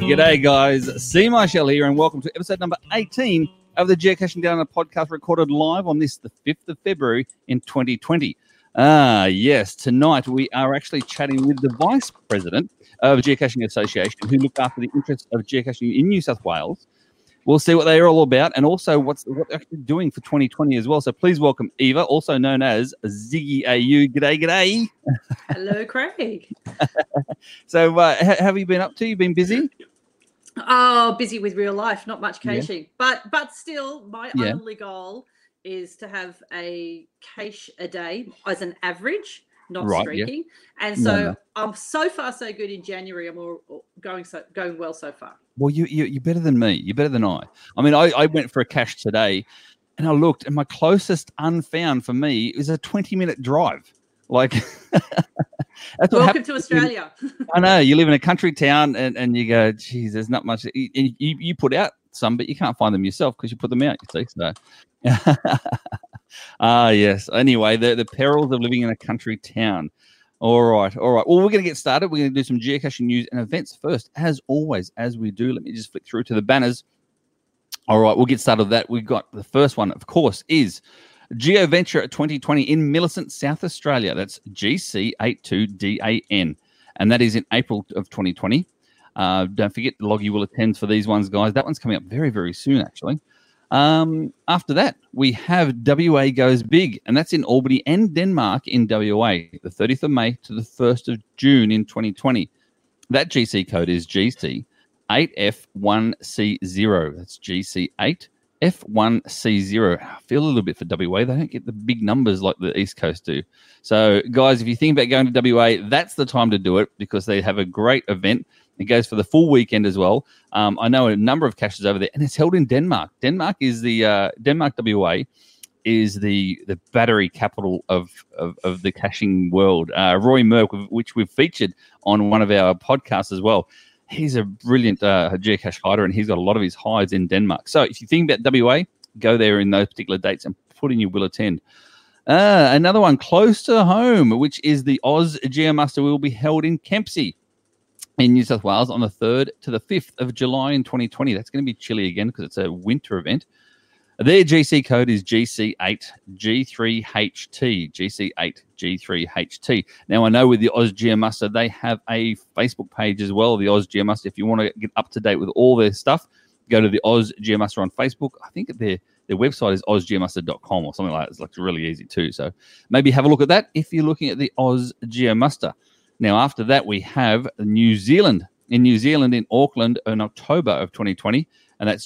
G'day, guys. C. Marshall here, and welcome to episode number 18 of the Geocaching Down Under podcast, recorded live on this, the 5th of February in 2020. Yes, tonight we are actually chatting with the Vice President of Geocaching Association, who look after the interests of geocaching in New South Wales. We'll see what they're all about and also what they're actually doing for 2020 as well. So please welcome Eva, also known as Ziggy AU. G'day, g'day. Hello, Craig. So have you been up to? You been busy? Oh, busy with real life, not much caching. Yeah. But still, my only goal is to have a cache a day as an average, not streaking. Yeah. And so I'm so far so good in January. I'm all going well so far. Well, you're better than me. You're better than I. I mean, I went for a cache today, and I looked, and my closest unfound for me is a 20-minute drive. Like, welcome to Australia. I know, you live in a country town, and you go, geez, there's not much. You put out some, but you can't find them yourself because you put them out. You see, so. Yes. Anyway, the perils of living in a country town. All right. Well, we're going to get started. We're going to do some geocaching news and events first, as always, as we do. Let me just flick through to the banners. All right, we'll get started with that. We've got the first one, of course, is GeoVenture 2020 in Millicent, South Australia. That's GC82DAN, and that is in April of 2020. Don't forget, Loggy will attend for these ones, guys. That one's coming up very, very soon, actually. After that, we have WA Goes Big, and that's in Albany and Denmark in WA, the 30th of May to the 1st of June in 2020. That GC code is GC8F1C0. That's GC8F1C0. I feel a little bit for WA. They don't get the big numbers like the East Coast do. So, guys, if you think about going to WA, that's the time to do it because they have a great event. It goes for the full weekend as well. I know a number of caches over there, and it's held in Denmark. Denmark is Denmark WA is the battery capital of the caching world. Roy Merck, which we've featured on one of our podcasts as well. He's a brilliant geocache hider, and he's got a lot of his hides in Denmark. So if you think about WA, go there in those particular dates and put in your will attend. Another one close to home, which is the Oz Geomuster, will be held in Kempsey in New South Wales on the 3rd to the 5th of July in 2020. That's going to be chilly again because it's a winter event. Their GC code is GC8G3HT, GC8G3HT. Now, I know with the Oz Geomuster, they have a Facebook page as well, the Oz Geomuster. If you want to get up to date with all their stuff, go to the Oz Geomuster on Facebook. I think their website is ozgeomuster.com or something like that. It's like really easy too. So maybe have a look at that if you're looking at the Oz Geomuster. Now, after that, we have New Zealand. In New Zealand, in Auckland, in October of 2020, and that's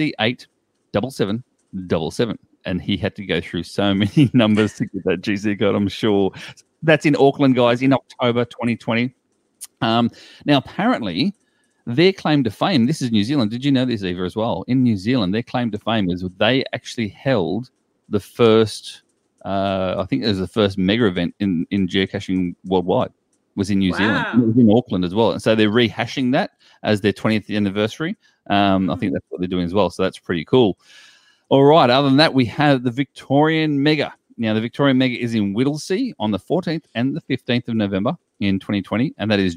GC87777. And he had to go through so many numbers to get that GC code, I'm sure. That's in Auckland, guys, in October 2020. Now, apparently, their claim to fame, this is New Zealand. Did you know this, Eva, as well? In New Zealand, their claim to fame is they actually held the first, I think it was the first mega event in geocaching worldwide. Was in New Zealand. It was in Auckland as well. And so they're rehashing that as their 20th anniversary. I think that's what they're doing as well. So that's pretty cool. All right. Other than that, we have the Victorian Mega. Now, the Victorian Mega is in Whittlesea on the 14th and the 15th of November in 2020. And that is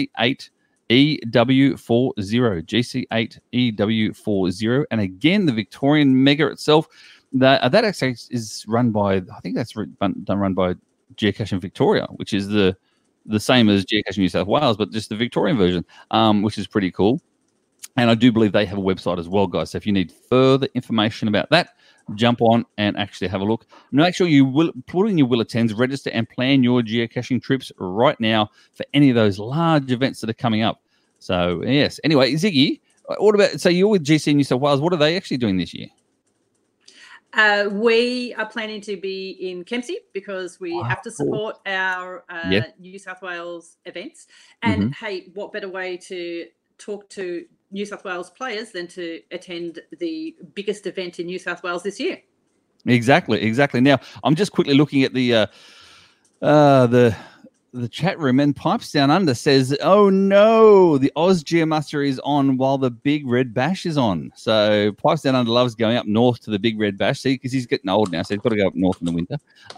GC8EW40. GC8EW40. And again, the Victorian Mega itself, that actually is run by, I think that's run by Geocaching Victoria, which is the same as Geocaching New South Wales, but just the Victorian version, which is pretty cool. And I do believe they have a website as well, guys. So if you need further information about that, jump on and actually have a look. Make sure you will put in your will attends, register, and plan your geocaching trips right now for any of those large events that are coming up. So, yes. Anyway, Ziggy, what about, so you're with GC New South Wales. What are they actually doing this year? We are planning to be in Kempsey because we have to support our New South Wales events. And hey, what better way to talk to New South Wales players than to attend the biggest event in New South Wales this year? Exactly. Now, I'm just quickly looking at the chat room, and Pipes Down Under says, oh no, the Oz Geomuster is on while the Big Red Bash is on. So Pipes Down Under loves going up north to the Big Red Bash, see, because he's getting old now, so he's got to go up north in the winter.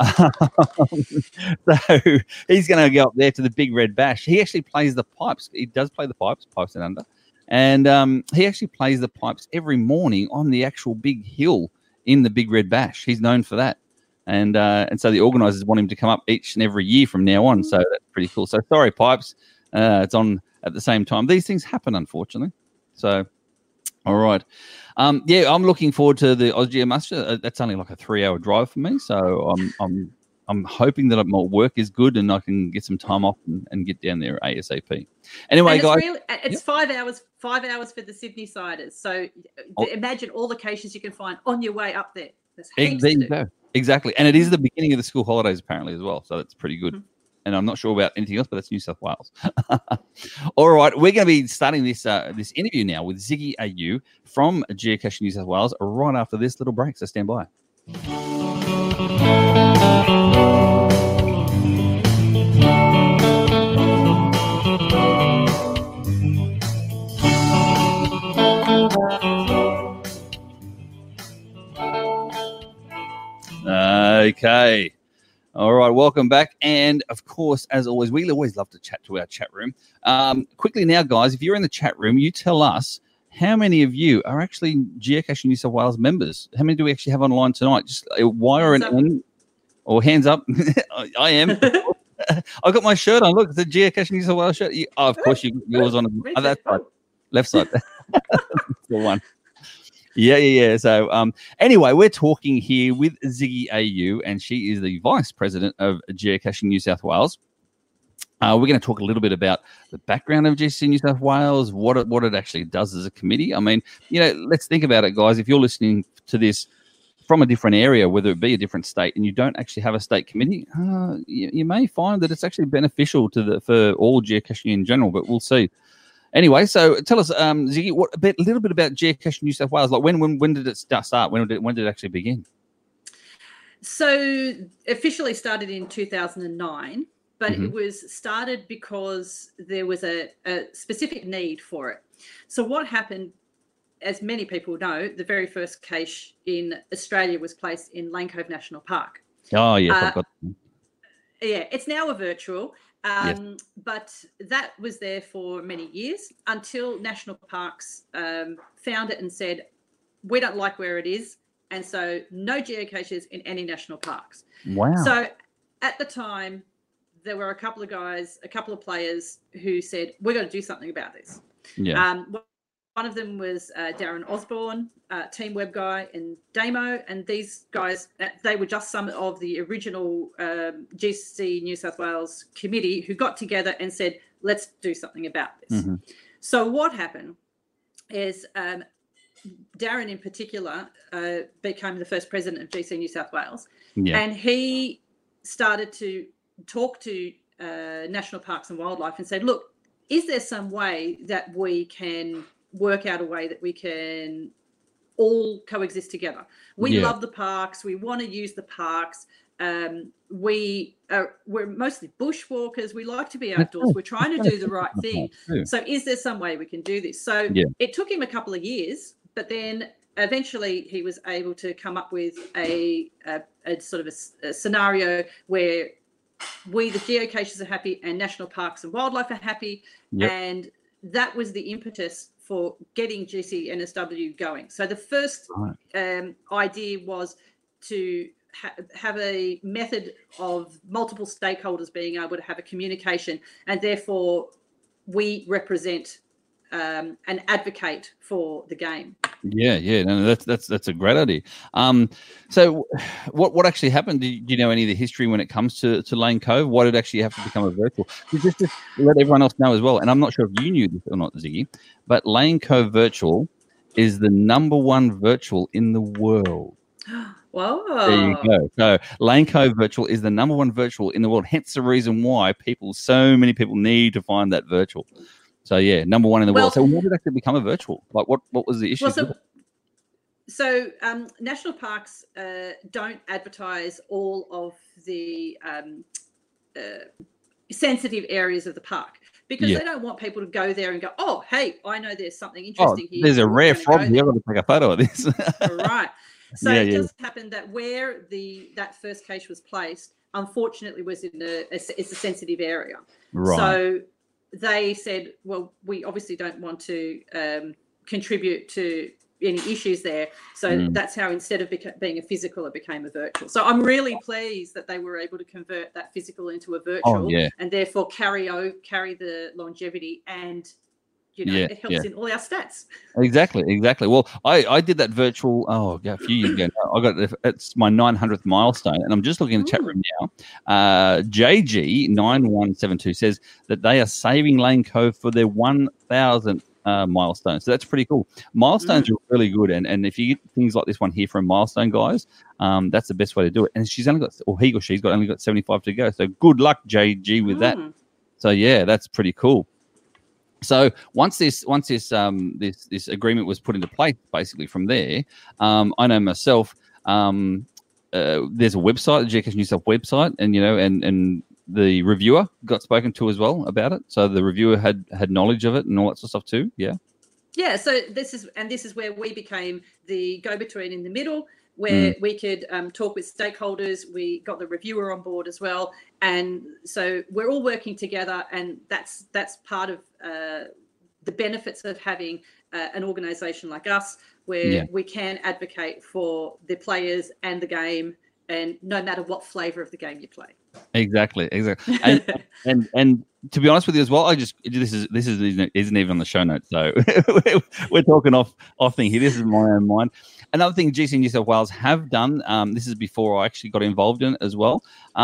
So he's going to go up there to the Big Red Bash. He actually plays the pipes. He does play the pipes Down Under. And he actually plays the pipes every morning on the actual big hill in the Big Red Bash. He's known for that. And so the organisers want him to come up each and every year from now on. So that's pretty cool. So sorry, Pipes. It's on at the same time. These things happen, unfortunately. So, all right. Yeah, I'm looking forward to the Australia Muster. That's only like a 3-hour drive for me. So I'm hoping that my work is good and I can get some time off and get down there ASAP. Anyway, guys. It's 5 hours. 5 hours for the Sydney Siders. So imagine all the cases you can find on your way up there. There you go. Exactly. And it is the beginning of the school holidays apparently as well. So that's pretty good. Mm-hmm. And I'm not sure about anything else, but that's New South Wales. All right. We're going to be starting this this interview now with Ziggy AU from Geocaching New South Wales right after this little break. So stand by. Okay. All right. Welcome back. And of course, as always, we always love to chat to our chat room. Quickly now, guys, if you're in the chat room, you tell us how many of you are actually Geocaching New South Wales members. How many do we actually have online tonight? Just wire an N or hands up. I am. I got my shirt on. Look, it's a Geocaching New South Wales shirt. Of course, you got yours on that side, left side. The one. Yeah. So anyway, we're talking here with Ziggy AU, and she is the Vice President of Geocaching New South Wales. We're going to talk a little bit about the background of GC New South Wales, what it actually does as a committee. I mean, let's think about it, guys. If you're listening to this from a different area, whether it be a different state, and you don't actually have a state committee, you may find that it's actually beneficial for all geocaching in general, but we'll see. Anyway, so tell us, Ziggy, a little bit about Geocaching New South Wales. Like, when did it start? When did it actually begin? So, officially started in 2009, but it was started because there was a specific need for it. So, what happened, as many people know, the very first cache in Australia was placed in Lane Cove National Park. Oh, yes, yeah, it's now a virtual. Yes. But that was there for many years until National Parks found it and said, we don't like where it is. And so no geocaches in any national parks. Wow. So at the time, there were a couple of players who said, we're going to do something about this. Yeah. One of them was Darren Osborne, Team Web Guy, and Damo. And these guys, they were just some of the original GC New South Wales committee who got together and said, let's do something about this. Mm-hmm. So what happened is Darren in particular became the first president of GC New South Wales. Yeah. And he started to talk to National Parks and Wildlife and said, look, is there some way that we can work out a way that we can all coexist together? We love the parks. We want to use the parks. We're mostly bushwalkers. We like to be outdoors. We're trying to do the right thing. So is there some way we can do this? So it took him a couple of years, but then eventually he was able to come up with a sort of a scenario where we, the geocachers, are happy and National Parks and Wildlife are happy. Yep. And that was the impetus for getting GCNSW going. So the first idea was to have a method of multiple stakeholders being able to have a communication, and therefore we represent and advocate for the game. Yeah. No, that's a great idea. So what actually happened? Do you know any of the history when it comes to Lane Cove? Why did it actually have to become a virtual? Just to let everyone else know as well, and I'm not sure if you knew this or not, Ziggy, but Lane Cove Virtual is the #1 virtual in the world. Whoa. There you go. So Lane Cove Virtual is the #1 virtual in the world, hence the reason why so many people need to find that virtual. So, yeah, #1 in the world. So why did it actually become a virtual? Like, what was the issue? So national parks don't advertise all of the sensitive areas of the park because they don't want people to go there and go, oh, hey, I know there's something interesting here. There's a rare frog here. I've got to take a photo of this. Right. So it just happened that where that first cache was placed, unfortunately, was in it's a sensitive area. Right. So they said, well, we obviously don't want to contribute to any issues there. So that's how, instead of being a physical, it became a virtual. So I'm really pleased that they were able to convert that physical into a virtual, and therefore carry the longevity, and it helps in all our stats. Exactly. Well, I did that virtual a few years ago. I got it's my 900th milestone, and I'm just looking in the chat room now. JG9172 says that they are saving Lane Cove for their 1,000th milestone. So that's pretty cool. Milestones are really good, and if you get things like this one here from Milestone guys, that's the best way to do it. And she's only got, or he or she's only got 75 to go. So good luck, JG, with that. So yeah, that's pretty cool. So once this agreement was put into place, basically from there, I know myself. There's a website, the Geocaching New South website, and the reviewer got spoken to as well about it. So the reviewer had knowledge of it and all that sort of stuff too. Yeah. Yeah. So this is where we became the go-between in the middle, where we could talk with stakeholders. We got the reviewer on board as well, and so we're all working together, and that's part of the benefits of having an organisation like us, where we can advocate for the players and the game, and no matter what flavour of the game you play. Exactly. And to be honest with you as well, this isn't even on the show notes, so we're talking off thing here. This is my own mind. Another thing GC New South Wales have done, this is before I actually got involved in it as well,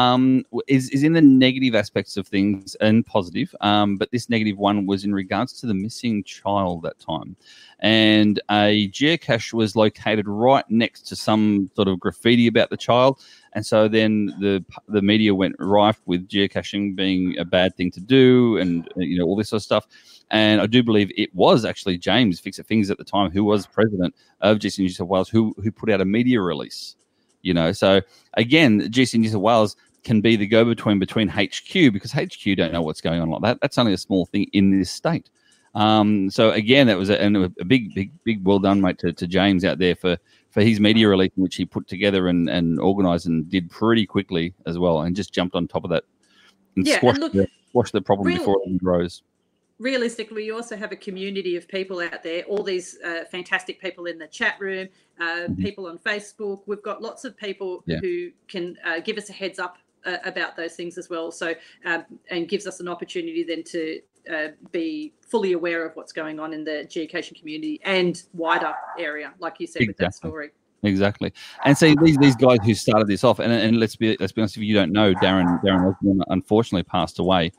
is in the negative aspects of things and positive. But this negative one was in regards to the missing child that time. And a geocache was located right next to some sort of graffiti about the child. And so then the media went rife with geocaching being a bad thing to do, and all this sort of stuff. And I do believe it was actually James Fix-It-Things at the time, who was president of GC New South Wales, who put out a media release. So again, GC New South Wales can be the go-between HQ, because HQ don't know what's going on like that. That's only a small thing in this state. So again, that was a big well done, mate, to James out there for his media release, which he put together and organised and did pretty quickly as well, and just jumped on top of that and squashed the problem before it even grows. Realistically, you also have a community of people out there, all these fantastic people in the chat room, people on Facebook. We've got lots of people who can give us a heads up about those things as well. So, and gives us an opportunity then to be fully aware of what's going on in the geocaching community and wider area, like you said, with that story. Exactly. And see, these guys who started this off, and let's be honest, if you don't know, Darren Osborne unfortunately passed away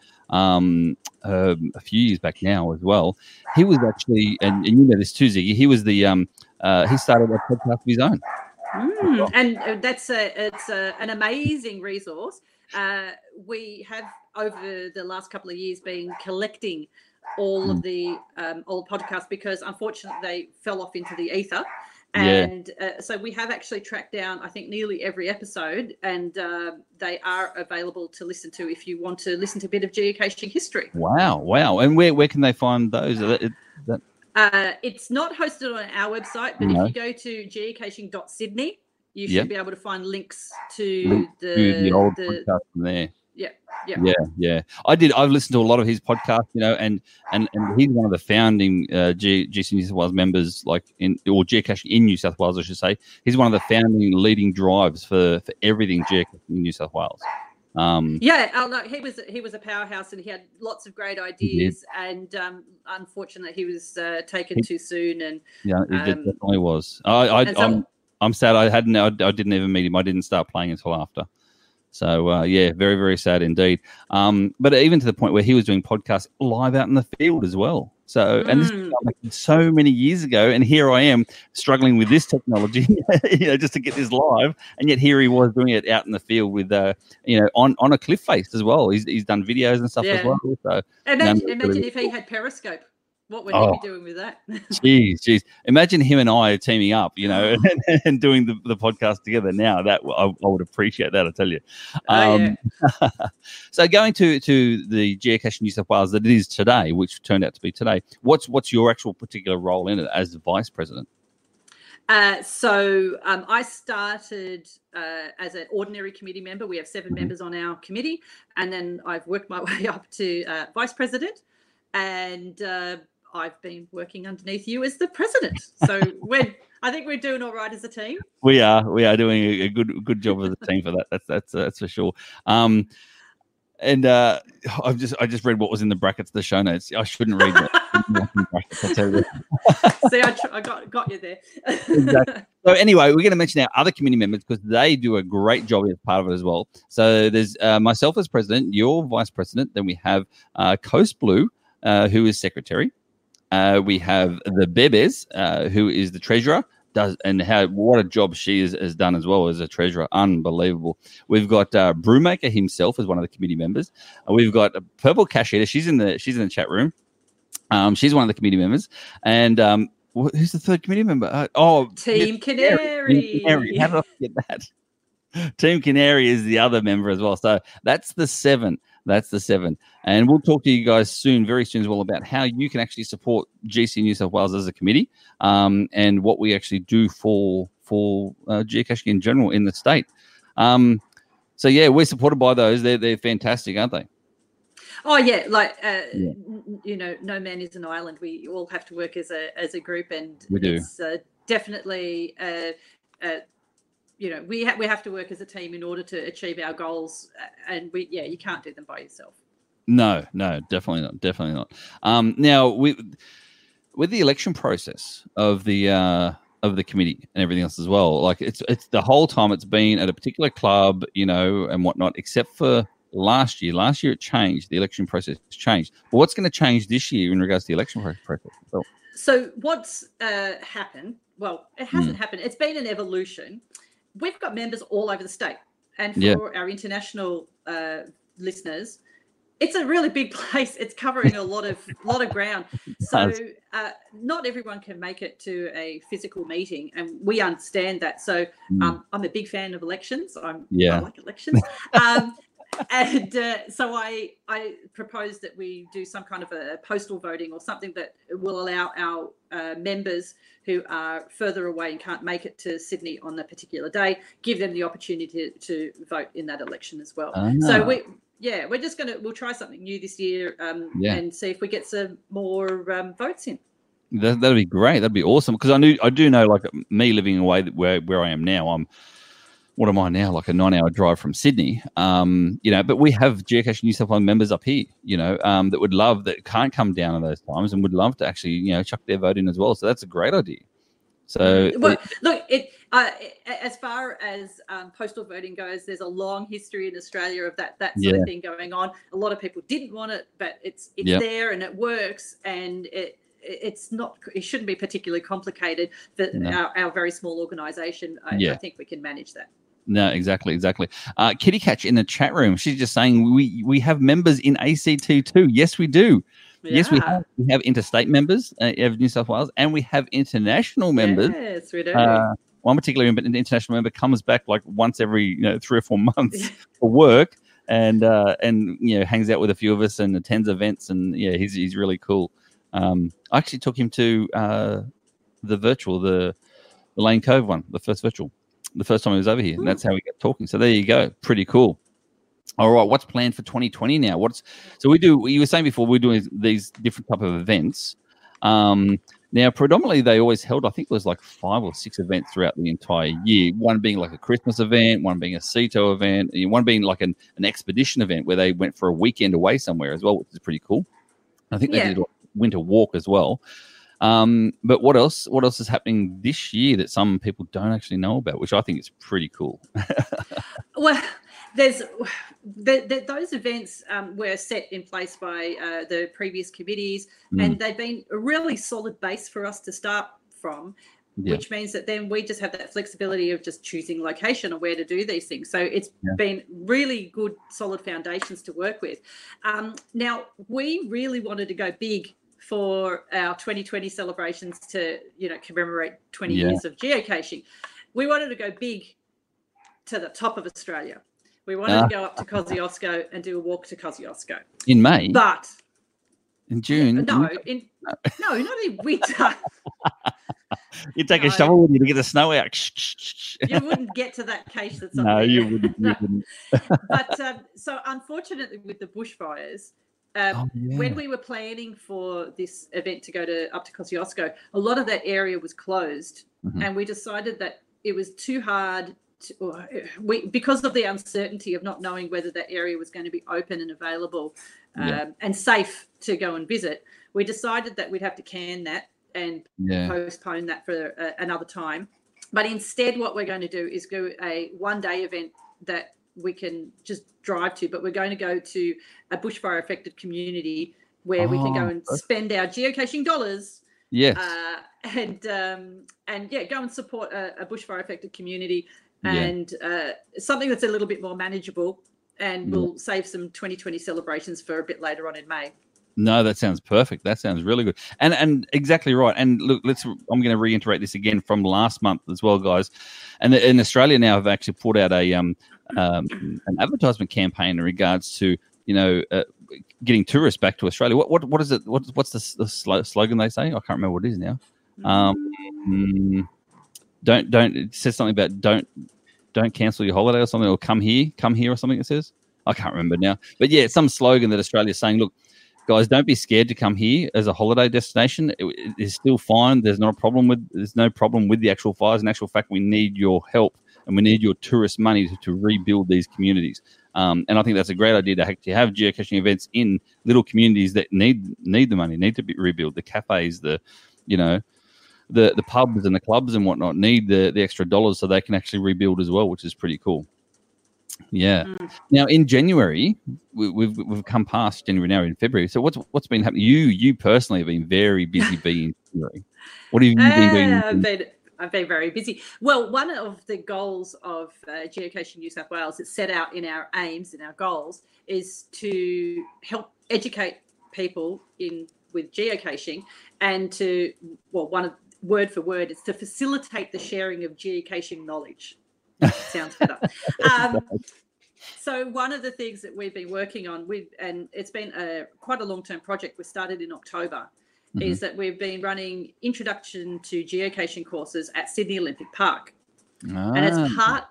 a few years back now as well. He was actually, and you know this too, Ziggy, he was the he started a podcast of his own. And it's an amazing resource. We have, over the last couple of years, been collecting all of the old podcasts, because unfortunately they fell off into the ether. And so we have actually tracked down, I think, nearly every episode, and they are available to listen to if you want to listen to a bit of geocaching history. Wow. And where can they find those? It's not hosted on our website, but if you go to geocaching.sydney, you should be able to find links to the old podcast from there. Yeah. I've listened to a lot of his podcasts, and he's one of the founding GC New South Wales members, or geocaching in New South Wales, I should say. He's one of the founding leading drives for everything geocaching in New South Wales. He was a powerhouse, and he had lots of great ideas, and unfortunately he was taken too soon. And he definitely was. I'm sad I didn't even meet him. I didn't start playing until after. So, very, very sad indeed. But even to the point where he was doing podcasts live out in the field as well. So, and this is so many years ago, and here I am struggling with this technology, just to get this live. And yet here he was doing it out in the field with, on a cliff face as well. He's done videos and stuff as well. So, imagine if he had Periscope. What would he be doing with that? Jeez. Imagine him and I teaming up, and doing the podcast together now. That I would appreciate that, I tell you. So going to the Geocaching New South Wales that it is today, which turned out to be today, what's your actual particular role in it as the vice president? So I started as an ordinary committee member. We have 7 members on our committee, and then I've worked my way up to vice president. and I've been working underneath you as the president. So I think we're doing all right as a team. We are doing a good job as a team for that. That's for sure. And I just read what was in the brackets, the show notes. I shouldn't read that. See, I got you there. Exactly. So anyway, we're going to mention our other committee members because they do a great job as part of it as well. So there's myself as president, your vice president. Then we have Coast Blue, who is secretary. We have the Bebes, who is the treasurer. What a job she has done as well as a treasurer. Unbelievable. We've got Brewmaker himself as one of the committee members. We've got Purple Cash Eater. She's in the chat room. She's one of the committee members. And who's the third committee member? Team Canary. How did I forget that? Team Canary is the other member as well. So that's the 7. And we'll talk to you guys very soon as well, about how you can actually support GC New South Wales as a committee, and what we actually do for geocaching in general in the state. So yeah, we're supported by those. They're fantastic, aren't they? Oh yeah, no man is an island. We all have to work as a group, and we do. It's definitely. We have to work as a team in order to achieve our goals, and you can't do them by yourself. No, definitely not. Now with the election process of the committee and everything else as well, like it's the whole time it's been at a particular club, and whatnot, except for last year. Last year it changed. The election process changed. But what's going to change this year in regards to the election process? So what's happened? Well, it hasn't happened. It's been an evolution. We've got members all over the state, and for our international listeners, it's a really big place. It's covering a lot of ground. So not everyone can make it to a physical meeting, and we understand that. So I'm a big fan of elections. I like elections. And so I propose that we do some kind of a postal voting or something that will allow our members who are further away and can't make it to Sydney on a particular day, give them the opportunity to vote in that election as well. So we'll try something new this year, and see if we get some more votes in. That'd be great. That'd be awesome, because I do know, like me living away where I am now, what am I now? Like a 9-hour drive from Sydney. But we have Geocaching New South Wales members up here, that can't come down at those times and would love to actually, chuck their vote in as well. So that's a great idea. So as far as postal voting goes, there's a long history in Australia of that sort of thing going on. A lot of people didn't want it, but it's there and it works, and it shouldn't be particularly complicated for our very small organisation. I think we can manage that. No, exactly. Kitty Catch in the chat room, she's just saying we have members in ACT too. Yes, we do. Yeah. Yes, we have. We have interstate members of New South Wales, and we have international members. Yes, we do. One particular international member comes back like once every 3 or 4 months for work, and hangs out with a few of us and attends events, and he's really cool. I actually took him to the Lane Cove one, the first virtual, the first time he was over here, and that's how we got talking. So there you go, pretty cool. All right, what's planned for 2020 now? You were saying before, we're doing these different type of events. Now, predominantly, they always held, I think it was like 5 or 6 events throughout the entire year. One being like a Christmas event, one being a CETO event, and one being like an expedition event where they went for a weekend away somewhere as well, which is pretty cool. I think they did a winter walk as well. But what else is happening this year that some people don't actually know about, which I think is pretty cool? Well, there's those events were set in place by the previous committees, and they've been a really solid base for us to start from, which means that then we just have that flexibility of just choosing location or where to do these things. So it's been really good, solid foundations to work with. Now, we really wanted to go big for our 2020 celebrations to, commemorate 20 years of geocaching. We wanted to go big to the top of Australia. We wanted to go up to Kosciuszko and do a walk to Kosciuszko. In May? But in June? No, not in winter. You take a shovel with you to get the snow out. You wouldn't get to that cache that's up there. You wouldn't. But so unfortunately with the bushfires, When we were planning for this event to go up to Kosciuszko, a lot of that area was closed, and we decided that it was too hard because of the uncertainty of not knowing whether that area was going to be open and available and safe to go and visit. We decided that we'd have to can that and postpone that for another time. But instead, what we're going to do is go a one-day event that we can just drive to, but we're going to go to a bushfire affected community where we can go and spend our geocaching dollars. Yes. And go and support a bushfire affected community and something that's a little bit more manageable, and we'll save some 2020 celebrations for a bit later on in May. No, that sounds perfect. That sounds really good. And exactly right. And look, I'm going to reiterate this again from last month as well, guys. And in Australia now have actually put out an advertisement campaign in regards to, getting tourists back to Australia. What is it? What's the slogan they say? I can't remember what it is now. It says something about don't cancel your holiday or something, or come here or something it says. I can't remember now. But yeah, it's some slogan that Australia's saying, look, guys, don't be scared to come here as a holiday destination. It is still fine. There's no problem with the actual fires. In actual fact, we need your help and we need your tourist money to rebuild these communities. And I think that's a great idea to have geocaching events in little communities that need the money, need to be rebuilt. The cafes, the pubs and the clubs and whatnot need the extra dollars so they can actually rebuild as well, which is pretty cool. Yeah. Now in January, we've come past January now in February. So what's been happening? You personally have been very busy being January. What have you been doing? I've been very busy. Well, one of the goals of Geocaching New South Wales, it's set out in our aims and our goals, is to help educate people with geocaching, and word for word, it's to facilitate the sharing of geocaching knowledge. Sounds better. So one of the things that we've been working on and it's been quite a long-term project, we started in October, is that we've been running introduction to geocaching courses at Sydney Olympic Park. And as part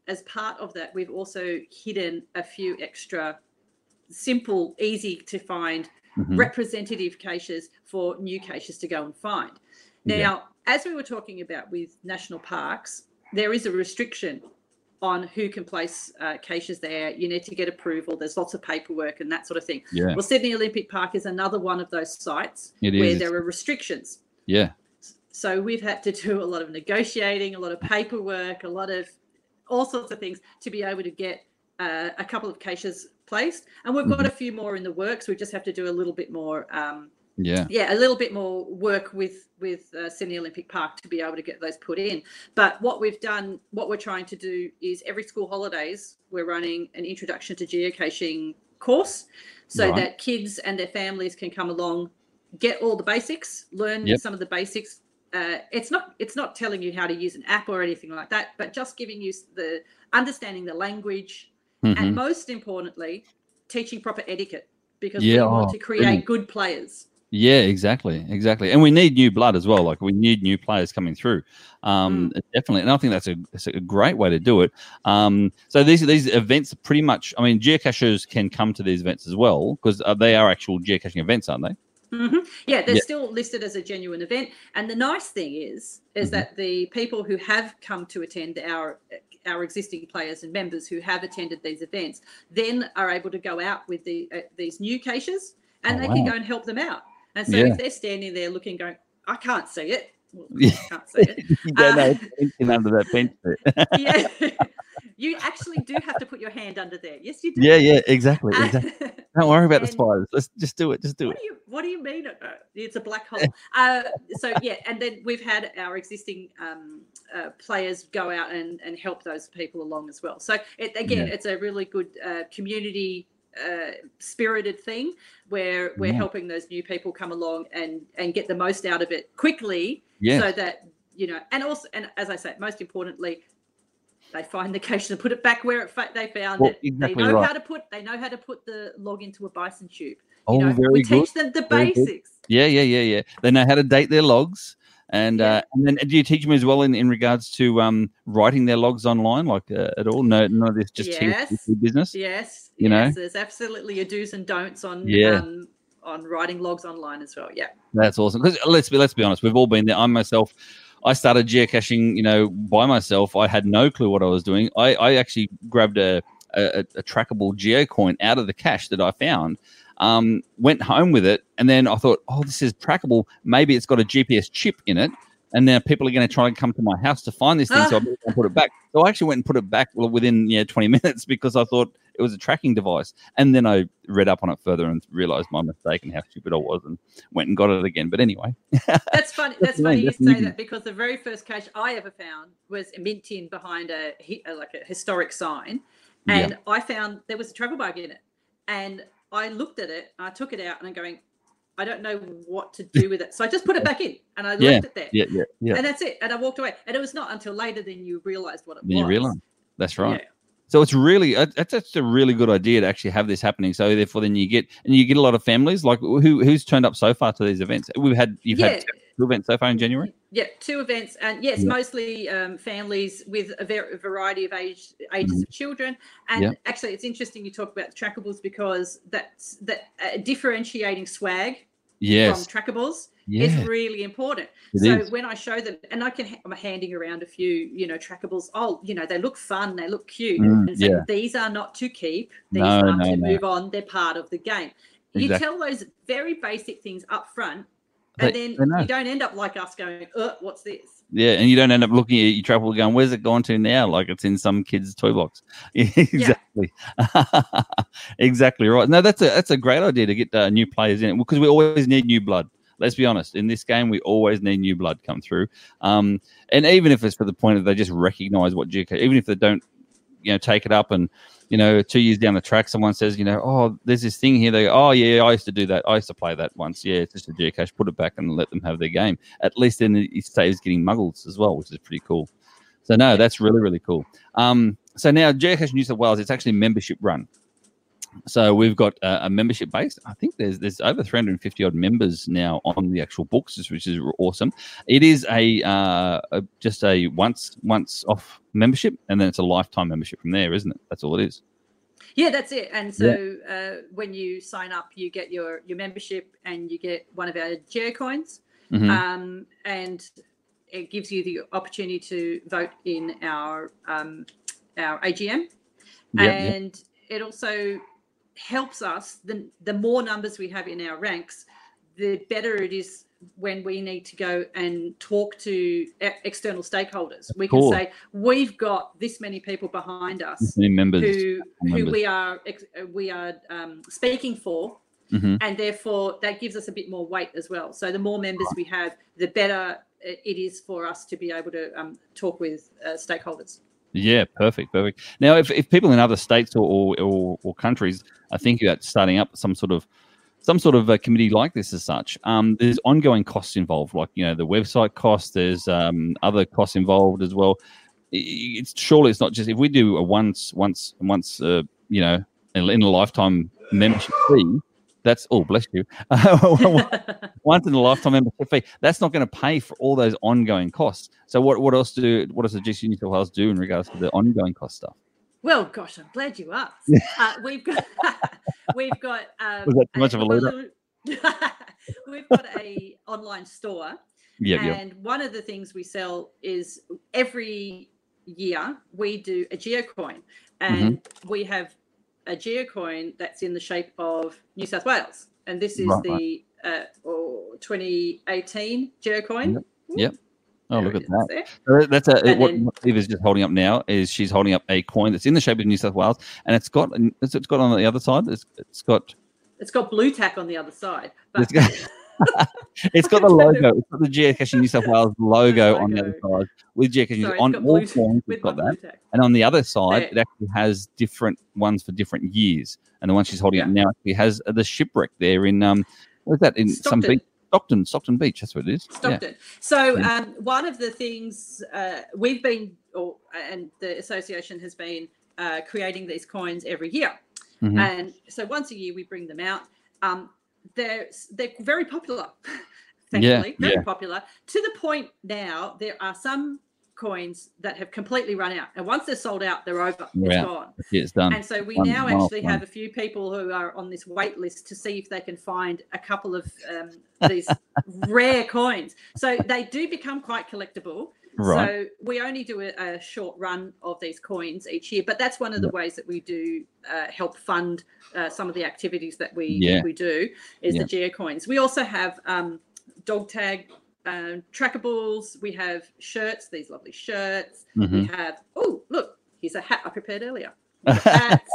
of that, we've also hidden a few extra simple, easy to find representative caches for new caches to go and find. Now, as we were talking about with national parks, there is a restriction on who can place caches there. You need to get approval. There's lots of paperwork and that sort of thing. Yeah. Well, Sydney Olympic Park is another one of those sites where there are restrictions. Yeah. So we've had to do a lot of negotiating, a lot of paperwork, a lot of all sorts of things to be able to get a couple of caches placed. And we've got a few more in the works. We just have to do a little bit more a little bit more work with Sydney Olympic Park to be able to get those put in. But what we're trying to do is every school holidays, we're running an introduction to geocaching course so that kids and their families can come along, get all the basics, learn some of the basics. It's not telling you how to use an app or anything like that, but just giving you the understanding the language and most importantly, teaching proper etiquette, because we want to create good players. Yeah, exactly. And we need new blood as well. Like we need new players coming through. Definitely. And I think that's a great way to do it. So these events are pretty much, geocachers can come to these events as well, because they are actual geocaching events, aren't they? Yeah, they're still listed as a genuine event. And the nice thing is that the people who have come to attend our existing players and members who have attended these events then are able to go out with these new caches and they can go and help them out. And so if they're standing there looking, going, I can't see it. Well, I can't see it. You don't know anything under that bench there. Yeah. You actually do have to put your hand under there. Yes, you do. Yeah, exactly. Don't worry about the spiders. Let's just do it. What do you mean? It's a black hole. And then we've had our existing players go out and help those people along as well. So it's a really good community spirited thing where we're helping those new people come along and get the most out of it quickly, so that and as I say, most importantly, they find the cache and put it back where they found it. Exactly, they know how to put the log into a bison tube. We teach them the basics. Yeah. They know how to date their logs And then do you teach them as well in regards to writing their logs online, like at all? No, none of this just business. Yes, you know, there's absolutely a do's and don'ts on writing logs online as well. Yeah, that's awesome. Because let's be honest, we've all been there. I started geocaching, by myself. I had no clue what I was doing. I actually grabbed a trackable geocoin out of the cache that I found. Went home with it, and then I thought, oh, this is trackable. Maybe it's got a GPS chip in it, and now people are going to try and come to my house to find this thing, so I'm going to put it back. So I actually went and put it back within 20 minutes because I thought it was a tracking device. And then I read up on it further and realized my mistake and how stupid I was, and went and got it again. But anyway. That's funny. That's funny you say that, because the very first cache I ever found was a mint tin behind a historic sign. And I found there was a travel bug in it. And I looked at it, I took it out, and I'm going, I don't know what to do with it. So I just put it back in, and I left it there. Yeah. And that's it. And I walked away. And it was not until later then you realized what it was. You realize. That's right. Yeah. So it's really that's a really good idea to actually have this happening. So therefore, then you get a lot of families. Like who's turned up so far to these events? You've had 2 events so far in January. Yeah, 2 events, and yes, mostly families with a variety of ages of children. And actually, it's interesting you talk about trackables, because that's differentiating swag from trackables is really important. When I show them, and I'm handing around a few, trackables. Oh, they look fun, they look cute, and so these are not to keep. These are to move on. They're part of the game. Exactly. You tell those very basic things up front. And then you don't end up like us going, what's this? Yeah, and you don't end up looking at your travel going, where's it gone to now? Like it's in some kid's toy box. Exactly. Exactly right. No, that's a great idea to get new players in it, because we always need new blood. Let's be honest. In this game, we always need new blood come through. And even if it's for the point that they just recognize what geocache, even if they don't, take it up and, 2 years down the track, someone says, oh, there's this thing here. They go, oh, yeah, I used to do that. I used to play that once. Yeah, it's just a geocache. Put it back and let them have their game. At least then it saves getting muggles as well, which is pretty cool. So, no, that's really, really cool. So now Geocache New South Wales, it's actually membership run. So we've got a membership base. I think there's over 350 odd members now on the actual books, which is awesome. It is just a once off membership, and then it's a lifetime membership from there, isn't it? That's all it is. Yeah, that's it. And so when you sign up, you get your membership, and you get one of our geocoins, and it gives you the opportunity to vote in our AGM, and it also helps us. The more numbers we have in our ranks, the better it is when we need to go and talk to external stakeholders. We can say, we've got this many people behind us, who we are speaking for, and therefore that gives us a bit more weight as well. So the more members we have, the better it is for us to be able to talk with stakeholders. Yeah, perfect. Now, if people in other states or countries are thinking about starting up some sort of a committee like this as such, there's ongoing costs involved, like the website costs. There's other costs involved as well. Surely it's not just if we do a once in a lifetime membership fee. That's bless you. Once in a lifetime membership fee. That's not going to pay for all those ongoing costs. So what else does the GC New South Wales do in regards to the ongoing cost stuff? Well, gosh, I'm glad you asked. We've got was that too much of a lead-up? We've got a online store, and one of the things we sell is every year we do a geocoin, and we have a geocoin that's in the shape of New South Wales, and this is the 2018 geocoin. Yep. Oh, look at that! That's what Steve is just holding up now. Is she's holding up a coin that's in the shape of New South Wales, and it's got on the other side. It's got blue tack on the other side. But it's got the logo. It's got the Geocaching New South Wales logo on the other side with Geocaching on all coins. It's got that, and on the other side, it actually has different ones for different years. And the one she's holding up now actually has the shipwreck there in where's that in Stockton. Some beach? Stockton Beach, that's what it is. Stockton. Yeah. So one of the things we've been, and the association has been creating these coins every year. And so once a year we bring them out. They're very popular. thankfully. Very popular. To the point now, there are some coins that have completely run out. And once they're sold out, they're over. It's gone. It's done. And so we now actually have a few people who are on this wait list to see if they can find a couple of these rare coins. So they do become quite collectible. Right. So we only do a short run of these coins each year, but that's one of the ways that we do help fund some of the activities that we do is the geocoins. We also have dog tag trackables. We have shirts, these lovely shirts. We have, look, here's a hat I prepared earlier. Hats.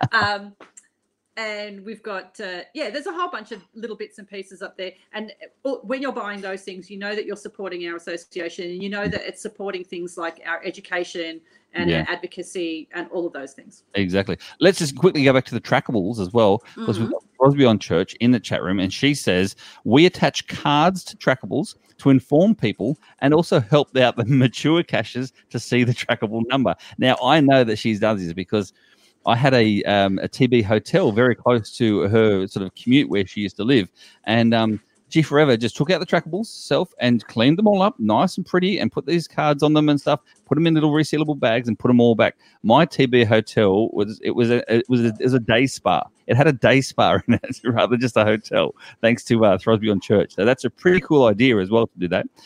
And we've got, there's a whole bunch of little bits and pieces up there. And when you're buying those things, you know that you're supporting our association, and you know that it's supporting things like our education and our advocacy and all of those things. Exactly. Let's just quickly go back to the trackables as well, because we've got Crosby on Church in the chat room, and she says, we attach cards to trackables to inform people and also help out the mature cashers to see the trackable number. Now, I know that she's done this because I had a TB hotel very close to her sort of commute where she used to live, and she forever just took out the trackables herself and cleaned them all up nice and pretty and put these cards on them and stuff, put them in little resealable bags and put them all back. My TB hotel was a day spa. It had a day spa in it rather than just a hotel, thanks to Throsby on Church. So that's a pretty cool idea as well to do that.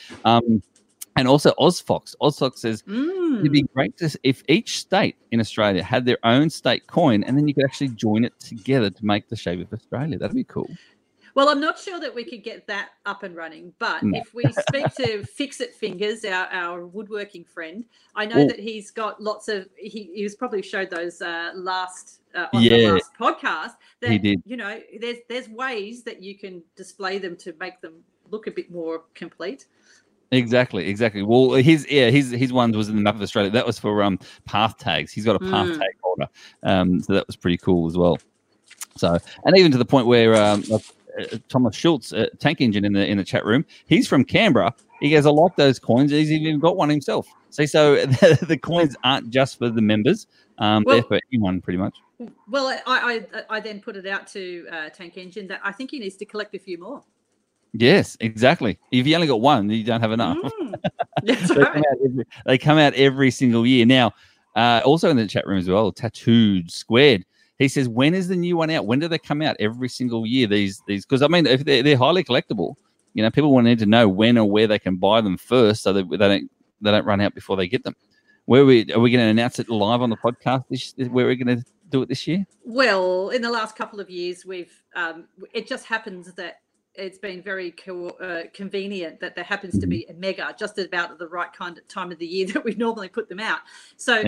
And also Ozfox. Ozfox says it'd be great if each state in Australia had their own state coin, and then you could actually join it together to make the shape of Australia. That'd be cool. Well, I'm not sure that we could get that up and running, but if we speak to Fix It Fingers, our woodworking friend, I know that he's got lots of. He was probably showed those the last podcast. That, he did. You know, there's ways that you can display them to make them look a bit more complete. Exactly. Well, his one was in the map of Australia. That was for path tags. He's got a path tag holder, so that was pretty cool as well. So, and even to the point where Thomas Schultz, Tank Engine in the chat room, he's from Canberra. He goes, I like those coins. He's even got one himself. See, so the coins aren't just for the members; they're for anyone, pretty much. Well, I then put it out to Tank Engine that I think he needs to collect a few more. Yes, exactly. If you only got one, you don't have enough. That's right. They come out every single year. Now, also in the chat room as well, Tattooed Squared. He says, when is the new one out? When do they come out every single year? These because I mean, if they're highly collectible, you know, people want to need to know when or where they can buy them first, so that they don't run out before they get them. Are we going to announce it live on the podcast? Where we're going to do it this year? Well, in the last couple of years, we've it just happens that it's been very convenient that there happens to be a mega just about at the right kind of time of the year that we normally put them out. So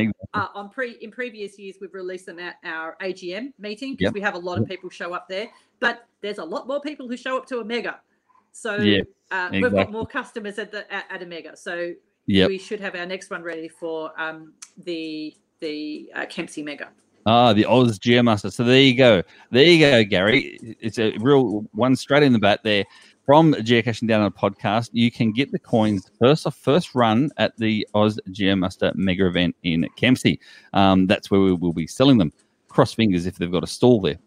in previous years, we've released them at our AGM meeting because we have a lot of people show up there, but there's a lot more people who show up to a mega. So we've got more customers at a mega. So we should have our next one ready for the Kempsey mega. The Oz Geomaster. So there you go, Gary. It's a real one straight in the bat there from Geocaching Down on a podcast. You can get the coins first run at the Oz Geomaster mega event in Kempsey. That's where we will be selling them. Cross fingers if they've got a stall there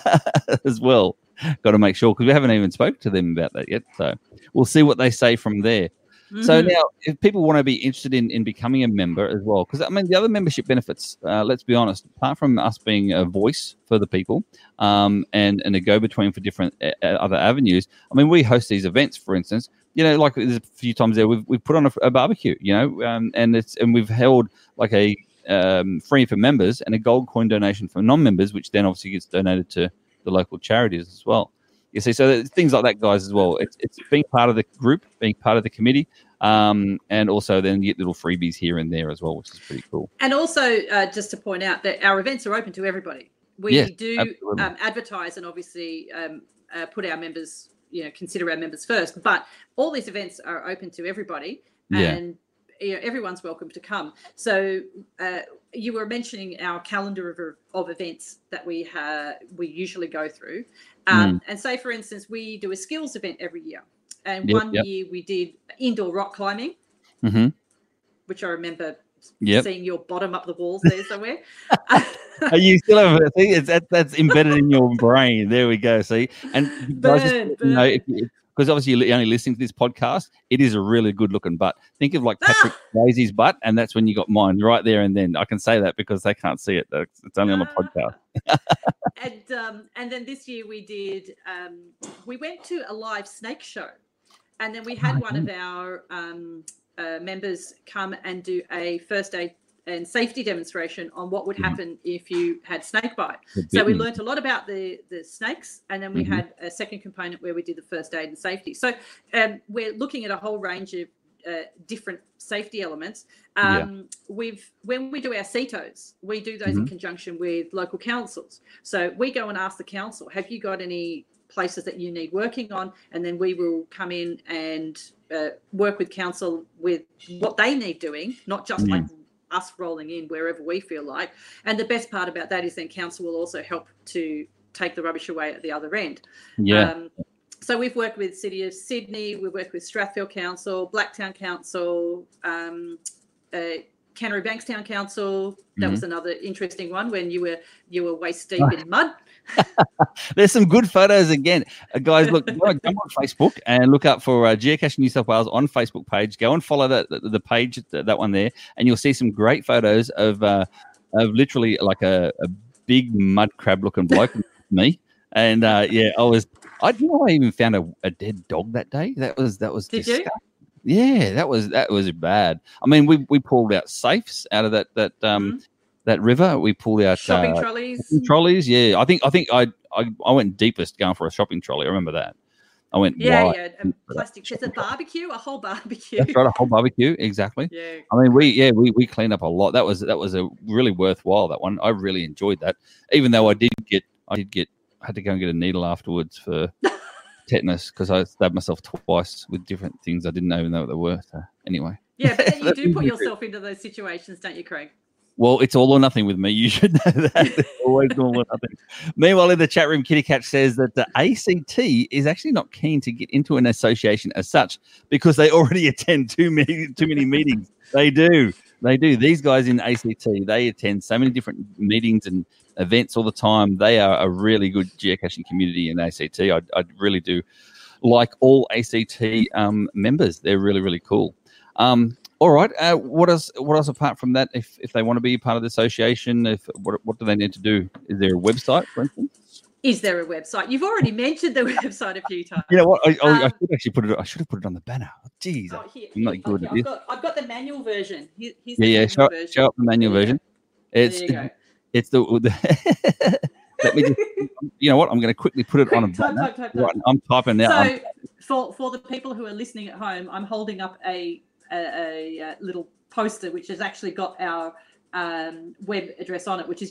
as well. Got to make sure, because we haven't even spoken to them about that yet. So we'll see what they say from there. So now, if people want to be interested in becoming a member as well, because I mean, the other membership benefits, let's be honest, apart from us being a voice for the people and a go-between for different other avenues, I mean, we host these events, for instance, you know, like there's a few times there, we've put on a barbecue, you know, and we've held like a free for members and a gold coin donation for non-members, which then obviously gets donated to the local charities as well. You see, so things like that, guys, as well. It's being part of the group, being part of the committee, and also then you get little freebies here and there as well, which is pretty cool. And also, just to point out that our events are open to everybody. We do advertise and obviously put our members, you know, consider our members first. But all these events are open to everybody, and you know, everyone's welcome to come. So you were mentioning our calendar of events that we usually go through. And say, for instance, we do a skills event every year. And one year we did indoor rock climbing, which I remember seeing your bottom up the walls there somewhere. You still have a thing? That's embedded in your brain. There we go. See, and burn. because obviously you're only listening to this podcast, it is a really good looking butt. Think of like Patrick Swayze's butt, and that's when you got mine right there and then. I can say that because they can't see it. It's only on the podcast. And then this year we did, we went to a live snake show, and then we had one of our members come and do a first aid and safety demonstration on what would happen if you had snake bite. So we learned a lot about the snakes, and then we had a second component where we did the first aid and safety. So we're looking at a whole range of different safety elements. When we do our CETOs, we do those in conjunction with local councils. So we go and ask the council, have you got any places that you need working on? And then we will come in and work with council with what they need doing, not just like us rolling in wherever we feel like. And the best part about that is then council will also help to take the rubbish away at the other end. So we've worked with City of Sydney, we've worked with Strathfield Council, Blacktown Council, Canterbury Bankstown Council. That was another interesting one when you were waist deep in mud. There's some good photos again. Guys, look, jump on Facebook and look up for Geocaching New South Wales on Facebook page. Go and follow the page, that one there, and you'll see some great photos of literally like a big mud crab looking bloke, me. And I even found a dead dog that day. That was Did disgusting. you? Yeah, that was bad. I mean, we pulled out safes out of that river. We pulled out shopping trolleys. Trolleys, yeah. I think I went deepest going for a shopping trolley. I remember that. I went wide. And plastic. It's a barbecue, a whole barbecue. That's right, a whole barbecue, exactly. Yeah. I mean, we cleaned up a lot. That was a really worthwhile, that one. I really enjoyed that. Even though I had to go and get a needle afterwards for tetanus because I stabbed myself twice with different things. I didn't even know what they were. So anyway. Yeah, but then you do put yourself into those situations, don't you, Craig? Well, it's all or nothing with me. You should know that. It's always all or nothing. Meanwhile, in the chat room, Kitty Cat says that the ACT is actually not keen to get into an association as such because they already attend too many meetings. They do. These guys in ACT, they attend so many different meetings and events all the time. They are a really good geocaching community in ACT. I really do like all ACT members. They're really, really cool. All right. What else apart from that? If they want to be part of the association, what do they need to do? Is there a website, for instance? Is there a website? You've already mentioned the website a few times. You know what? I should actually put it. I should have put it on the banner. Jeez, I'm not good at this. I've got the manual version. Here's the show up the manual version. It's the. Let me just. You know what? I'm going to quickly put it on a banner. Type. Right, I'm typing now. So for the people who are listening at home, I'm holding up a little poster which has actually got our web address on it, which is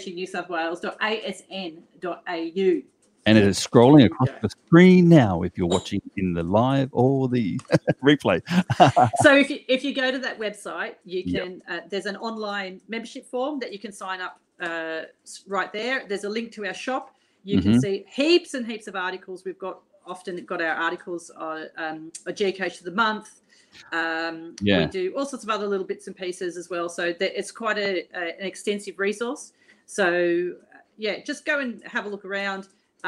geocachingNewSouthWales.asn.au. And it is scrolling across the screen now if you're watching in the live or the replay. So if you go to that website, you can there's an online membership form that you can sign up right there. There's a link to our shop. You can see heaps and heaps of articles. We've often got our articles on a geocache of the month. We do all sorts of other little bits and pieces as well. So it's quite an extensive resource. So just go and have a look around.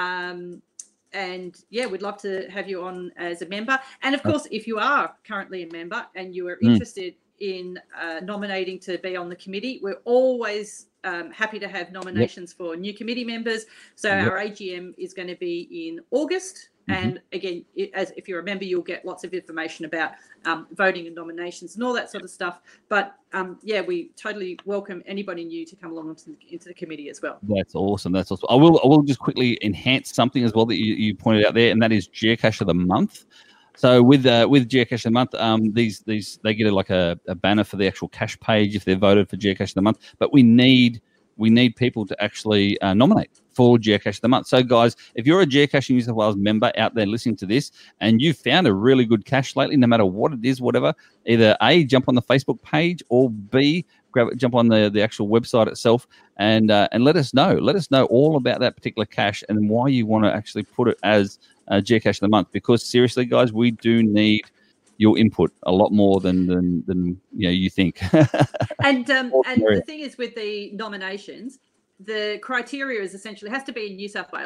We'd love to have you on as a member. And of course, if you are currently a member and you are interested in nominating to be on the committee, we're always happy to have nominations for new committee members. So our AGM is going to be in August. And again, if you're a member, you'll get lots of information about voting and nominations and all that sort of stuff. But we totally welcome anybody new to come along into the committee as well. That's awesome. I will just quickly enhance something as well that you pointed out there, and that is Geocache of the Month. So with Geocache of the Month, these they get a banner for the actual cache page if they're voted for Geocache of the Month. But we need people to actually nominate for Geocache of the Month. So, guys, if you're a Geocaching New South Wales member out there listening to this and you found a really good cache lately, no matter what it is, whatever, either A, jump on the Facebook page, or B, jump on the actual website itself and let us know. Let us know all about that particular cache and why you want to actually put it as Geocache of the Month. Because, seriously, guys, we do need your input a lot more than you think. And the thing is with the nominations, the criteria is essentially has to be in New South Wales.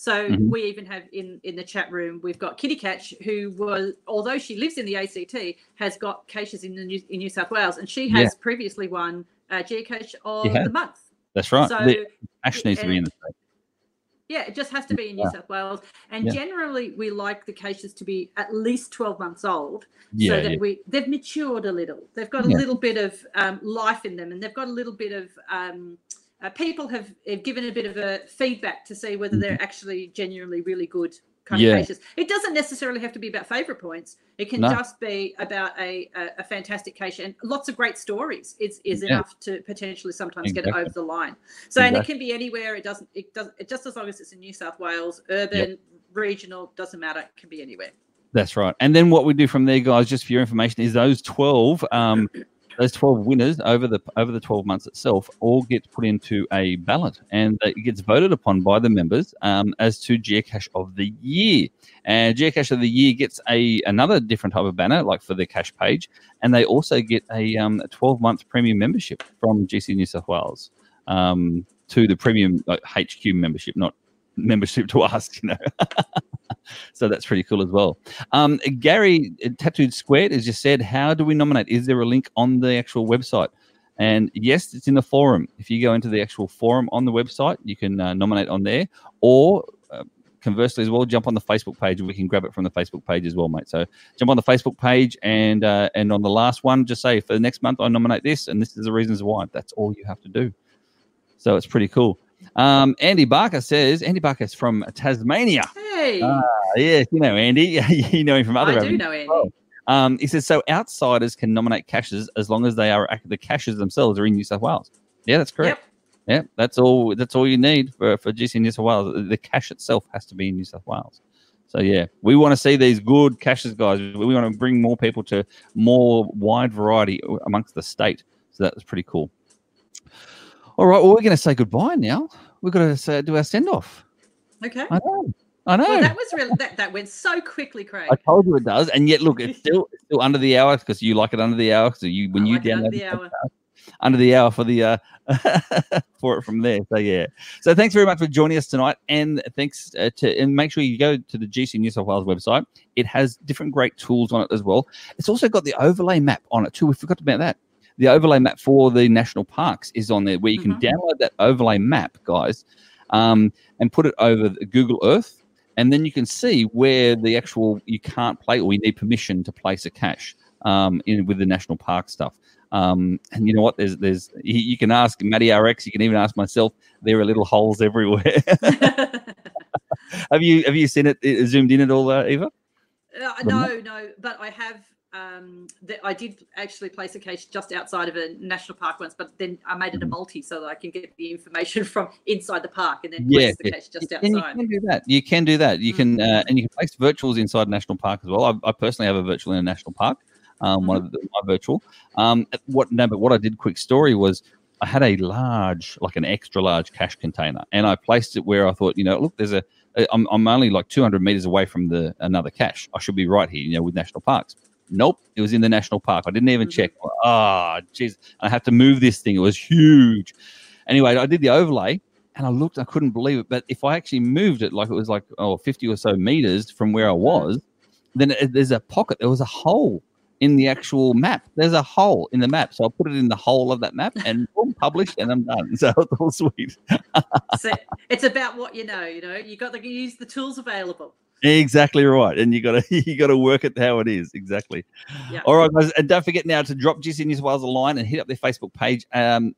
So we even have in the chat room, we've got Kitty Catch, who was, although she lives in the ACT, has got caches in New South Wales, and she has previously won Geocache of the Month. That's right. So Ash needs to be in the state. Yeah, it just has to be in New South Wales. And generally, we like the caches to be at least 12 months old, so that they've matured a little. They've got a little bit of life in them, and they've got a little bit of people have given a bit of a feedback to see whether they're actually genuinely really good kind of caches. It doesn't necessarily have to be about favourite points. It can just be about a fantastic cache, and lots of great stories is enough to potentially sometimes get it over the line. So and it can be anywhere. It just as long as it's in New South Wales, urban, regional, doesn't matter. It can be anywhere. That's right. And then what we do from there, guys, just for your information, is those 12 winners over the 12 months itself all get put into a ballot, and it gets voted upon by the members as to Geocache of the Year. And Geocache of the Year gets another different type of banner, like for the cache page, and they also get a 12-month premium membership from GC New South Wales to the premium HQ membership, not membership to us, So that's pretty cool as well. Gary Tattooed Squared has just said, how do we nominate? Is there a link on the actual website? And yes, it's in the forum. If you go into the actual forum on the website, you can nominate on there, or conversely as well, jump on the Facebook page and we can grab it from the Facebook page as well, mate. So jump on the Facebook page and on the last one, just say, for the next month, I nominate this, and this is the reasons why. That's all you have to do. So it's pretty cool. Andy Barker is from Tasmania. Hey. Yes, Andy. You know him from other. I do know Andy. He says, so outsiders can nominate caches as long as the caches themselves are in New South Wales. Yeah, that's correct. Yep. That's all you need for GC New South Wales. The cache itself has to be in New South Wales. So we want to see these good caches, guys. We want to bring more people to more wide variety amongst the state. So that's pretty cool. All right, well, we're going to say goodbye now. We've got to do our send-off. Okay. I know. Well, that was really that went so quickly, Craig. I told you it does, and yet look, it's still under the hour because you like it under the hour. So under the hour for the for it from there. So So thanks very much for joining us tonight, and thanks and make sure you go to the GC New South Wales website. It has different great tools on it as well. It's also got the overlay map on it too. We forgot about that. The overlay map for the national parks is on there, where you can download that overlay map, guys, and put it over Google Earth, and then you can see where the actual you can't play or you need permission to place a cache with the national park stuff. And you know what? There's you can ask Matty RX, you can even ask myself. There are little holes everywhere. Have you seen it zoomed in at all, Eva? No, but I have. I did actually place a cache just outside of a national park once, but then I made it a multi so that I can get the information from inside the park and then place the cache just outside. And you can do that. You can and you can place virtuals inside national park as well. I personally have a virtual in a national park. One of my virtual. But what I did, quick story, was I had a large, like an extra large cache container, and I placed it where I thought, look, I'm only like 200 meters away from another cache. I should be right here, with national parks. Nope, it was in the national park. I didn't even check. Jeez, I have to move this thing. It was huge. Anyway, I did the overlay, and I looked. I couldn't believe it. But if I actually moved it, like it was 50 or so meters from where I was, then there's a pocket. There was a hole in the actual map. There's a hole in the map. So I put it in the hole of that map and boom, published, and I'm done. So it's all sweet. So it's about what you know. You got to use the tools available. Exactly right, and you got to work it how it is. Exactly. Yep. All right, guys, and don't forget now to drop GC New South Wales a line and hit up their Facebook page. And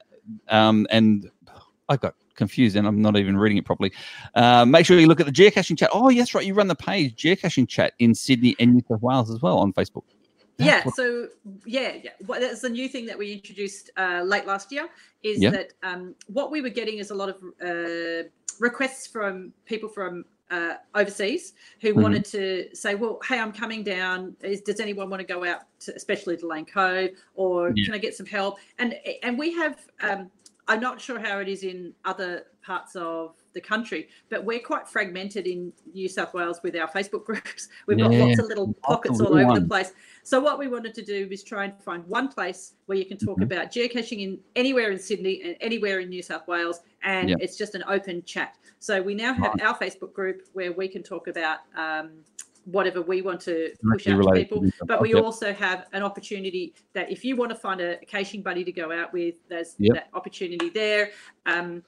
I got confused, and I'm not even reading it properly. Make sure you look at the geocaching chat. Oh, yes, right, you run the page geocaching chat in Sydney and New South Wales as well on Facebook. So well, that's the new thing that we introduced late last year. Is that what we were getting is a lot of requests from people from overseas who wanted to say, well, hey, I'm coming down. Does anyone want to go out, especially to Lane Cove, or can I get some help? And we have, I'm not sure how it is in other parts of the country. But we're quite fragmented in New South Wales with our Facebook groups. We've got lots of little pockets all over the place. So what we wanted to do is try and find one place where you can talk about geocaching in anywhere in Sydney and anywhere in New South Wales, and it's just an open chat. So we now have our Facebook group where we can talk about whatever we want to push out to people, but we also have an opportunity that if you want to find a caching buddy to go out with, there's that opportunity there. And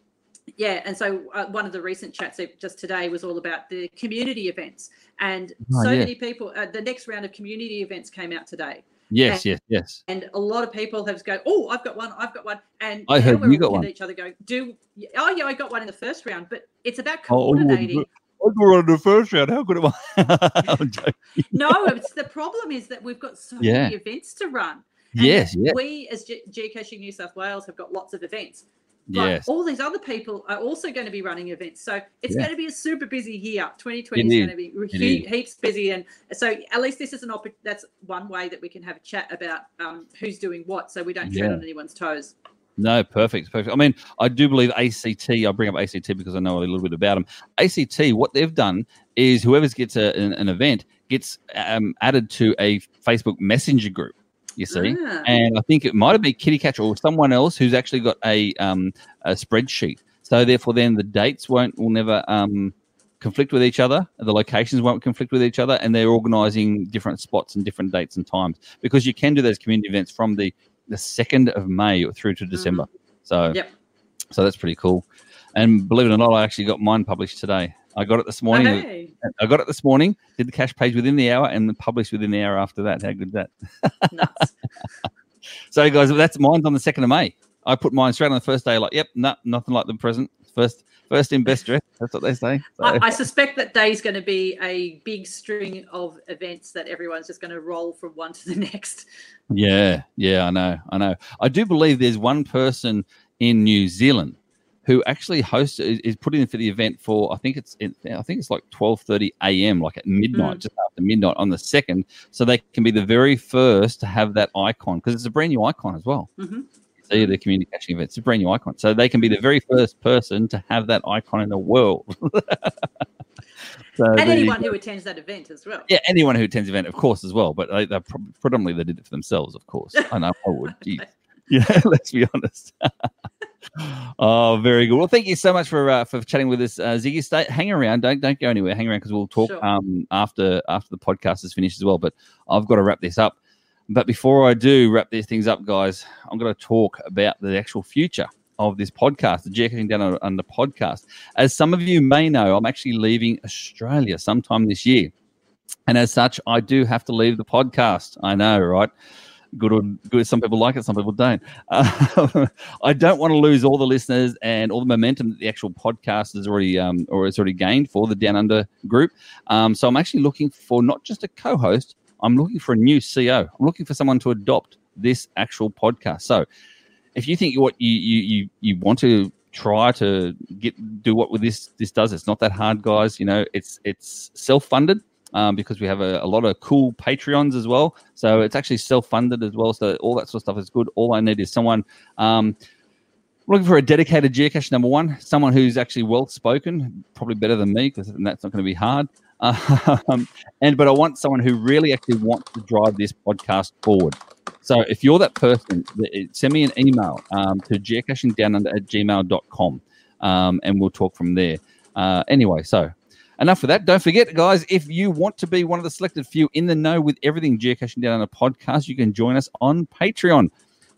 so one of the recent chats just today was all about the community events, and many people, the next round of community events came out today. Yes. And a lot of people have go, oh, I've got one. And I heard you got one. At each other going, I got one in the first round, but it's about coordinating. I got on the first round. How good am I? No, the problem is that we've got so many events to run. And we as Geocaching New South Wales have got lots of events. But all these other people are also going to be running events. So it's going to be a super busy year. 2020 is going to be heaps busy. And so at least this is that's one way that we can have a chat about who's doing what, so we don't tread on anyone's toes. No, perfect. I mean, I do believe ACT, I bring up ACT because I know a little bit about them. ACT, what they've done is whoever gets an event gets added to a Facebook Messenger group, you see. And I think it might have been Kitty Catcher or someone else who's actually got a spreadsheet. So therefore then the dates will never conflict with each other. The locations won't conflict with each other, and they're organising different spots and different dates and times, because you can do those community events from the 2nd of May through to December. So that's pretty cool. And believe it or not, I actually got mine published today. I got it this morning. Did the cache page within the hour and then published within the hour after that. How good is that? Nuts. So guys, that's mine's on the 2nd of May. I put mine straight on the first day, nothing like the present. First in best dress. That's what they say. So. I suspect that day's going to be a big string of events that everyone's just going to roll from one to the next. Yeah, I know. I do believe there's one person in New Zealand who actually is putting in for the event for, I think it's like 12:30 a.m., like at midnight, just after midnight on the 2nd, so they can be the very first to have that icon, because it's a brand new icon as well. See the community caching event. It's a brand new icon. So they can be the very first person to have that icon in the world. And anyone who attends that event as well. Yeah, anyone who attends the event, of course, as well. But they predominantly they did it for themselves, of course. I know I would. Geez. Yeah, let's be honest. Oh, very good. Well, thank you so much for chatting with us, Ziggy. Hang around. Don't go anywhere. Hang around, because we'll talk after the podcast is finished as well. But I've got to wrap this up. But before I do wrap these things up, guys, I'm going to talk about the actual future of this podcast, the Geocaching Down Under podcast. As some of you may know, I'm actually leaving Australia sometime this year. And as such, I do have to leave the podcast. I know, right? Good. Some people like it, some people don't. I don't want to lose all the listeners and all the momentum that the actual podcast has already gained for the Down Under group. So I'm actually looking for not just a co-host, I'm looking for a new CEO. I'm looking for someone to adopt this actual podcast. So if you think what you want to try to do what with this does, it's not that hard, guys. You know, it's self-funded because we have a lot of cool Patreons as well. So it's actually self-funded as well. So all that sort of stuff is good. All I need is someone looking for a dedicated geocacher, number one, someone who's actually well-spoken, probably better than me, because that's not going to be hard. But I want someone who really actually wants to drive this podcast forward. So if you're that person, send me an email to geocachingdownunder@gmail.com, and we'll talk from there. Anyway, so enough of that. Don't forget, guys, if you want to be one of the selected few in the know with everything Geocaching Down Under podcast, you can join us on Patreon.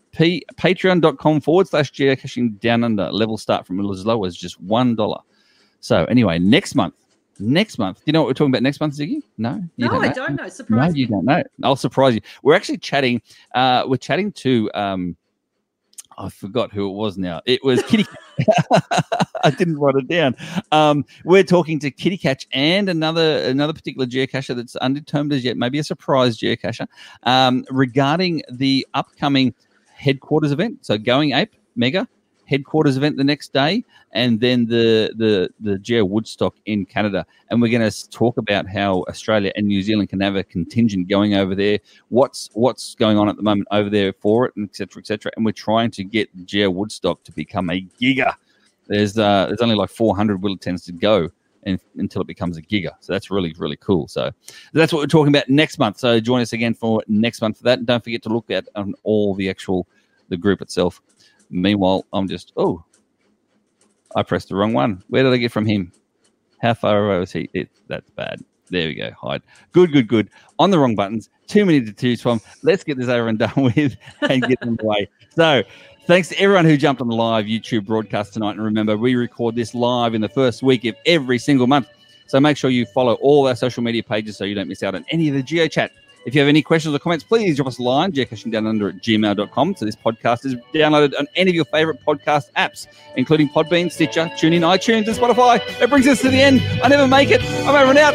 Patreon.com/Geocaching Down Under. Levels start from as low as just $1. So anyway, next month. Do you know what we're talking about next month, Ziggy? No, I don't know. Surprise me. You don't know. I'll surprise you. We're actually chatting. We're chatting to. I forgot who it was now. It was Kitty. I didn't write it down. We're talking to Kitty Catch and another particular geocacher that's undetermined as yet, maybe a surprise geocacher, regarding the upcoming headquarters event. So Going Ape Mega headquarters event the next day, and then the Geo Woodstock in Canada. And we're going to talk about how Australia and New Zealand can have a contingent going over there, what's going on at the moment over there for it, and et cetera, et cetera. And we're trying to get Geo Woodstock to become a giga There's only like 400 Will It Tends to go until it becomes a giga. So that's really, really cool. So that's what we're talking about next month. So join us again for next month for that. And don't forget to look at all the group itself. Meanwhile, I pressed the wrong one. Where did I get from him? How far away was he? That's bad. There we go. Hide. Good. On the wrong buttons. Too many to choose from. Let's get this over and done with and get them away. So thanks to everyone who jumped on the live YouTube broadcast tonight. And remember, we record this live in the first week of every single month. So make sure you follow all our social media pages so you don't miss out on any of the GeoChat. If you have any questions or comments, please drop us a line, geocachingdownunder@gmail.com. So this podcast is downloaded on any of your favorite podcast apps, including Podbean, Stitcher, TuneIn, iTunes, and Spotify. That brings us to the end. I never make it. I'm over and out.